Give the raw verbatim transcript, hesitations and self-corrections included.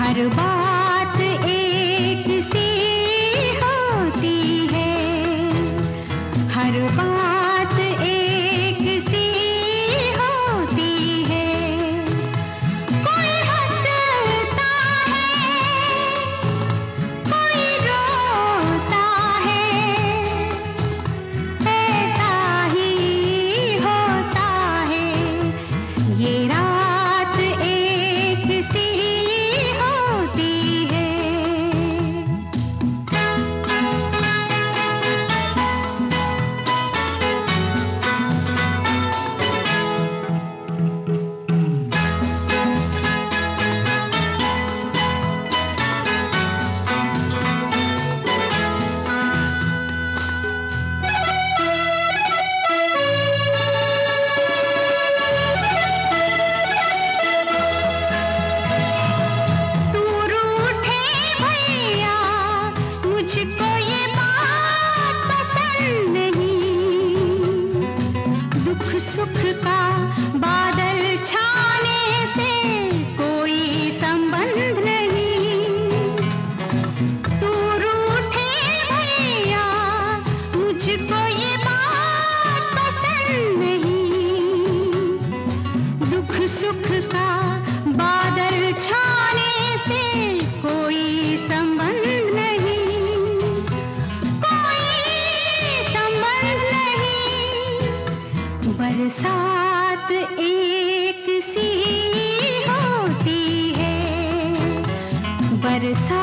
हर बात एक सी होती है, हर बात एक सी होती है। कोई हंसता है, कोई रोता है, ऐसा ही होता है। ये रात एक सी होती है। तू रूठे भैया, मुझको ये बात पसंद नहीं। दुख सुख का बादल छाने से कोई संबंध नहीं। तू रूठे भैया, मुझको ये बात पसंद नहीं। दुख सुख का बादल छाने से कोई संबंध नहीं, कोई संबंध नहीं। बरसात एक सी होती है, बरसात